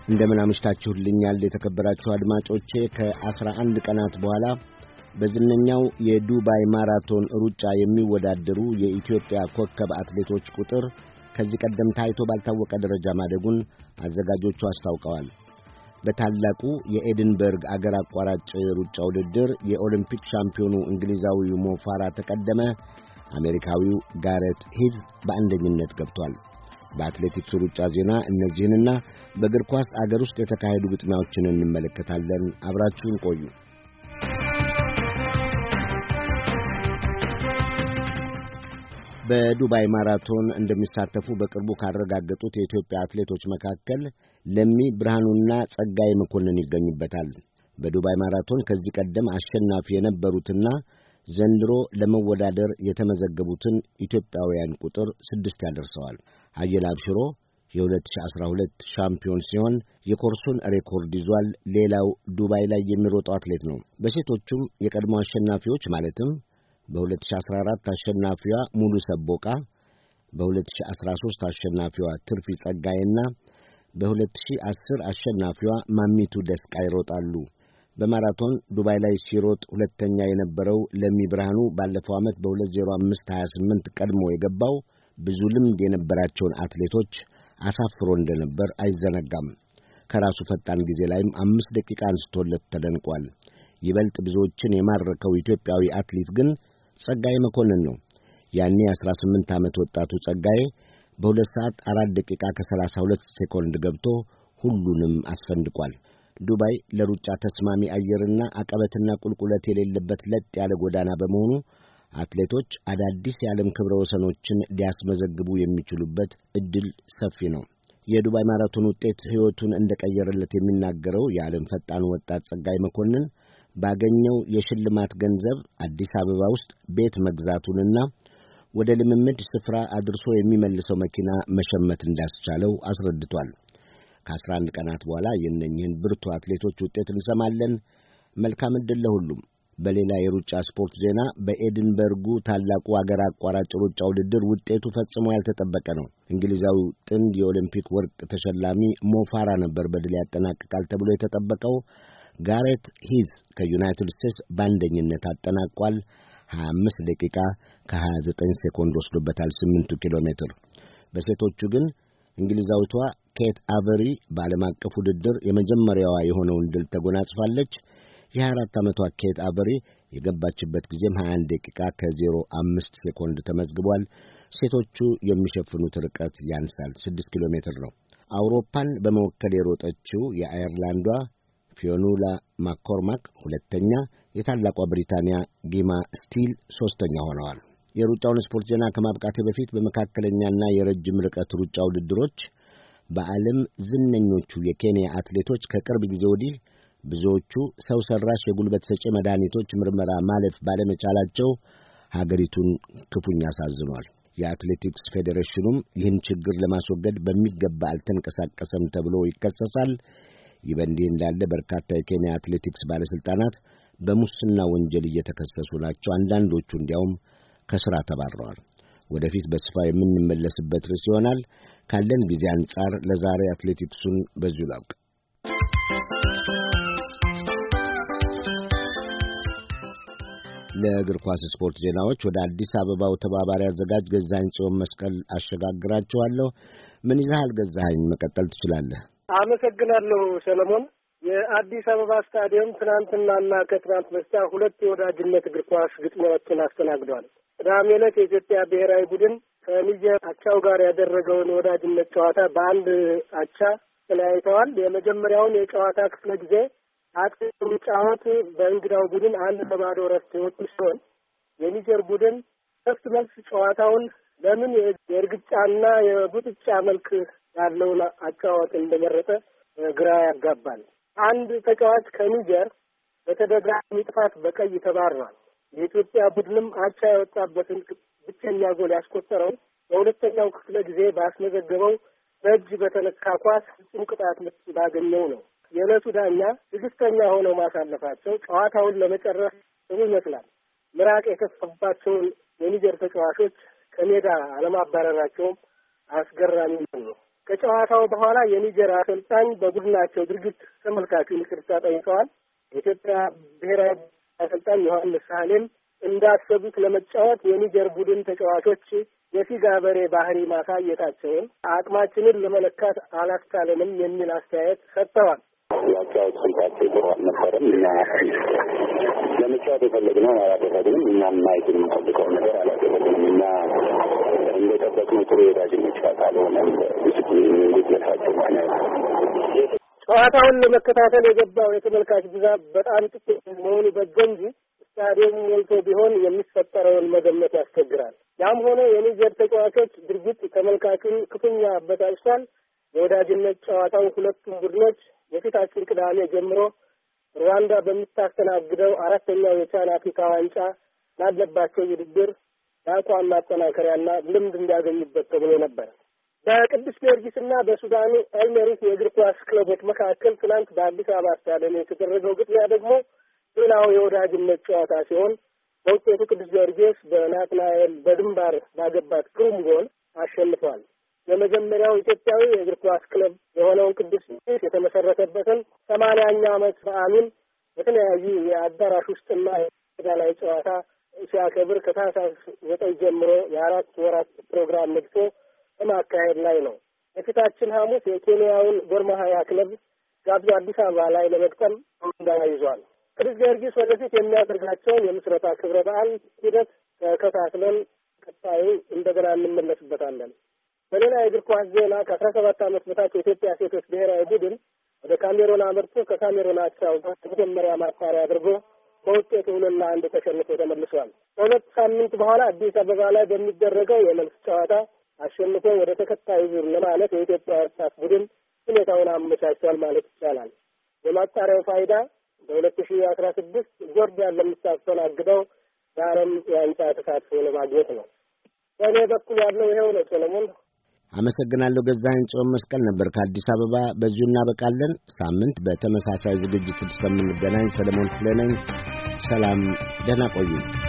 እንደምን አመሽታችሁልኛል የተከበራችሁ አድማጮቼ። ከ11 ቀናት በኋላ በዝነኛው የዱባይ ማራቶን ሩጫ የሚወዳደሩ የኢትዮጵያ ኮከብ አትሌቶች ቁጥር ከዚህ ቀደም ታይቶ ባልታወቀ ደረጃ ማደጉን አዘጋጆቹ አስታውቀዋል። በታላቁ የኤድንበርግ አገር አቋራጭ ሩጫ ውድድር የኦሊምፒክ ሻምፒዮኑ እንግሊዛዊው ሞ ፋራህ ተቀደመ። አሜሪካዊው ጋሬት ሂዝ በአንደኝነት ገብቷል። በአትሌቲክስ ሩጫ ዜና እነዚህንና በእግር ኳስ አገር ውስጥ የተካሄዱ ግጥሚያዎችን እንመለከታለን። አብራችሁን ቆዩ። በዱባይ ማራቶን እንደሚሳተፉ በቅርቡ ካረጋገጡት የኢትዮጵያ አትሌቶች መካከል ለሚ ብርሃኑና ጸጋይ መኮንን ይገኙበታል። በዱባይ ማራቶን ከዚህ ቀደም አሸናፊ የነበሩትና ዘንድሮ ለመወዳደር የተመዘገቡትን ኢትዮጵያውያን ቁጥር 6 ያደርሰዋል። አየለ አብሽሮ የ2012 ሻምፒዮን ሲሆን የኮርሱን ሬኮርድ ይዟል። ሌላው ዱባይ ላይ የሚሮጠው አትሌት ነው። በሴቶቹም የቀድሞ አሸናፊዎች ማለትም በ2014 አሸናፊዋ ሙሉ ሰቦቃ፣ በ2013 አሸናፊዋ ትርፊ ጸጋይና በ2010 አሸናፊዋ ማሚቱ ደስቃ ይሮጣሉ። በማራቶን ዱባይ ላይ ሲሮጥ ሁለተኛ የነበረው ለሚ ብርሃኑ ባለፈው ዓመት በ2:05:28 ቀድሞ የገባው ብዙ ልምድ የነበራቸውን አትሌቶች አሳፍሮ እንደነበር አይዘነጋም። ከራሱ ፈጣን ጊዜ ላይም 5 ደቂቃ አንስቶለት ተደንቋል። ይበልጥ ብዙዎችን የማረከው ኢትዮጵያዊ አትሌት ግን ጸጋይ መኮንን ነው። ያኔ 18 ዓመት ወጣቱ ጸጋይ በ2 ሰዓት 4 ደቂቃ ከ32 ሴኮንድ ገብቶ ሁሉንም አስፈንድቋል። ዱባይ ለሩጫ ተስማሚ አየርና አቀበትና ቁልቁለት የሌለበት ለጥ ያለ ጎዳና በመሆኑ አትሌቶች አዳዲስ የዓለም ክብረ ወሰኖችን ሊያስመዘግቡ የሚችሉበት ዕድል ሰፊ ነው። የዱባይ ማራቶን ውጤት ሕይወቱን እንደቀየረለት የሚናገረው የዓለም ፈጣኑ ወጣት ጸጋይ መኮንን ባገኘው የሽልማት ገንዘብ አዲስ አበባ ውስጥ ቤት መግዛቱንና ወደ ልምምድ ስፍራ አድርሶ የሚመልሰው መኪና መሸመት እንዳስቻለው አስረድቷል። ከ11 ቀናት በኋላ የእነኝህን ብርቱ አትሌቶች ውጤት እንሰማለን። መልካም ዕድል ለሁሉም። በሌላ የሩጫ ስፖርት ዜና በኤድንበርጉ ታላቁ አገር አቋራጭ ሩጫ ውድድር ውጤቱ ፈጽሞ ያልተጠበቀ ነው። እንግሊዛዊው ጥንድ የኦሊምፒክ ወርቅ ተሸላሚ ሞ ፋራህ ነበር በድል ያጠናቅቃል ተብሎ የተጠበቀው። ጋሬት ሂዝ ከዩናይትድ ስቴትስ በአንደኝነት አጠናቋል። 25 ደቂቃ ከ29 ሴኮንድ ወስዶበታል 8 ኪሎ ሜትር። በሴቶቹ ግን እንግሊዛዊቷ ኬት አቨሪ በዓለም አቀፍ ውድድር የመጀመሪያዋ የሆነውን ድል ተጎናጽፋለች። የ24 ዓመቷ ኬት አቨሪ የገባችበት ጊዜም 21 ደቂቃ ከ05 ሴኮንድ ተመዝግቧል። ሴቶቹ የሚሸፍኑት ርቀት ያንሳል፣ 6 ኪሎ ሜትር ነው። አውሮፓን በመወከል የሮጠችው የአየርላንዷ ፊዮኑላ ማኮርማክ ሁለተኛ፣ የታላቋ ብሪታንያ ጊማ ስቲል ሦስተኛ ሆነዋል። የሩጫውን ስፖርት ዜና ከማብቃቴ በፊት በመካከለኛና የረጅም ርቀት ሩጫ ውድድሮች በዓለም ዝነኞቹ የኬንያ አትሌቶች ከቅርብ ጊዜ ወዲህ ብዙዎቹ ሰው ሰራሽ የጉልበት ሰጪ መድኃኒቶች ምርመራ ማለፍ ባለመቻላቸው ሀገሪቱን ክፉኛ አሳዝኗል። የአትሌቲክስ ፌዴሬሽኑም ይህን ችግር ለማስወገድ በሚገባ አልተንቀሳቀሰም ተብሎ ይከሰሳል። ይህ በእንዲህ እንዳለ በርካታ የኬንያ አትሌቲክስ ባለሥልጣናት በሙስና ወንጀል እየተከሰሱ ናቸው። አንዳንዶቹ እንዲያውም ከሥራ ተባረዋል። ወደፊት በስፋ የምንመለስበት ርዕስ ይሆናል። ካለን ጊዜ አንጻር ለዛሬ አትሌቲክሱን በዚሁ ላብቅ። ለእግር ኳስ ስፖርት ዜናዎች ወደ አዲስ አበባው ተባባሪ አዘጋጅ ገዛኸኝ ጽዮን መስቀል አሸጋግራችኋለሁ። ምን ይዘሃል ገዛኸኝ? መቀጠል ትችላለህ። አመሰግናለሁ ሰለሞን። የአዲስ አበባ ስታዲየም ትናንትናና ከትናንት በስቲያ 2 የወዳጅነት እግር ኳስ ግጥሚያዎችን አስተናግዷል። ቅዳሜ ዕለት የኢትዮጵያ ብሔራዊ ቡድን ከኒጀር አቻው ጋር ያደረገውን የወዳጅነት ጨዋታ በአንድ አቻ ተለያይተዋል። የመጀመሪያውን የጨዋታ ክፍለ ጊዜ አጥቂ ጫወት በእንግዳው ቡድን 1-0 ረፍት የወጡ ሲሆን የኒጀር ቡድን ሶስት መልስ ጨዋታውን ለምን የእርግጫና የቡጥጫ መልክ ያለውን አጫዋት እንደመረጠ ግራ ያጋባል። አንድ ተጫዋች ከኒጀር በተደጋጋሚ ጥፋት በቀይ ተባሯል። የኢትዮጵያ ቡድንም አቻ የወጣበትን ብቸኛ ጎል ያስቆጠረው በሁለተኛው ክፍለ ጊዜ ባስመዘገበው በእጅ በተነካ ኳስ ፍጹም ቅጣት ምት ባገኘው ነው። የዕለቱ ዳኛ ትዕግስተኛ ሆነው ማሳለፋቸው ጨዋታውን ለመጨረስ ጥሩ ይመስላል። ምራቅ የተፋባቸውን የኒጀር ተጫዋቾች ከሜዳ አለማባረራቸውም አስገራሚ ነው። ከጨዋታው በኋላ የኒጀር አሰልጣኝ በቡድናቸው ድርጊት ተመልካቹን ይቅርታ ጠይቀዋል። የኢትዮጵያ ብሔራዊ አሰልጣኝ ዮሐንስ ሳህሌም እንዳሰቡት ለመጫወት የኒጀር ቡድን ተጫዋቾች የፊጋ በሬ ባህሪ ማሳየታቸውን አቅማችንን ለመለካት አላስቻለንም የሚል አስተያየት ሰጥተዋል። ያጫወት ስልታቸው ጥሩ አልነበረም። እኛ ለመጫወት የፈለግነው አላደረግንም። እኛም ማየት የምንፈልገው ነገር አላደረግንም። እኛ እንደጠበቅነው ጥሩ የወዳጅነት ጨዋታ አልሆነም። ጉድለታቸው ማለት ጨዋታውን ለመከታተል የገባው የተመልካች ብዛት በጣም ጥቂት መሆኑ በገንጂ ስታዲየም ሞልቶ ቢሆን የሚፈጠረውን መገመት ያስቸግራል። ያም ሆነ የኒጀር ተጫዋቾች ድርጊት ተመልካቹን ክፉኛ አበሳጭቷል። የወዳጅነት ጨዋታው ሁለቱም ቡድኖች የፊታችን ቅዳሜ ጀምሮ ሩዋንዳ በምታስተናግደው አራተኛው የቻን አፍሪካ ዋንጫ ላለባቸው ውድድር የአቋም ማጠናከሪያና ልምድ እንዲያገኙበት ተብሎ ነበር። በቅዱስ ጊዮርጊስና በሱዳኑ ኤልሜሪት የእግር ኳስ ክለቦች መካከል ትናንት በአዲስ አበባ ስታዲየም የተደረገው ግጥሚያ ደግሞ ሌላው የወዳጅነት ጨዋታ ሲሆን በውጤቱ ቅዱስ ጊዮርጊስ በናትናኤል በድንባር ባገባት ግሩም ጎል አሸንፏል። የመጀመሪያው ኢትዮጵያዊ የእግር ኳስ ክለብ የሆነውን ቅዱስ ጊዮርጊስ የተመሰረተበትን 80ኛ ዓመት በዓሉን በተለያዩ የአዳራሽ ውስጥና የሜዳ ላይ ጨዋታ ሲያከብር ከታህሳስ 9 ጀምሮ የ4 ወራት ፕሮግራም ነድፎ በማካሄድ ላይ ነው። የፊታችን ሐሙስ የኬንያውን ጎርማሃያ ክለብ ጋብዞ አዲስ አበባ ላይ ለመግጠም ይዟል። ቅዱስ ጊዮርጊስ ወደፊት የሚያደርጋቸውን የምስረታ ክብረ በዓል ሂደት ተከታትለን ቀጣዩ እንደገና እንመለስበታለን። በሌላ የእግር ኳስ ዜና ከ17 ዓመት በታች የኢትዮጵያ ሴቶች ብሔራዊ ቡድን ወደ ካሜሮን አመርቶ ከካሜሮን አቻው ጋር መጀመሪያ ማጣሪያ አድርጎ በውጤቱ 2-1 ተሸንፎ ተመልሷል። ከሁለት ሳምንት በኋላ አዲስ አበባ ላይ በሚደረገው የመልስ ጨዋታ አሸንፎ ወደ ተከታዩ ዙር ለማለት የኢትዮጵያ ወጣት ቡድን ሁኔታውን አመቻችቷል ማለት ይቻላል። የማጣሪያው ፋይዳ በ2016 ጆርዳን ለምታስተናግደው የዓለም የዋንጫ ተሳትፎ ለማግኘት ነው። በእኔ በኩል ያለው ይኸው ነው። ሰለሞን አመሰግናለሁ። ገዛኸኝ ጽዮን መስቀል ነበር ከአዲስ አበባ። በዚሁ እናበቃለን። ሳምንት በተመሳሳይ ዝግጅት እስከምንገናኝ ሰለሞን ክፍሌ ነኝ። ሰላም፣ ደህና ቆዩ።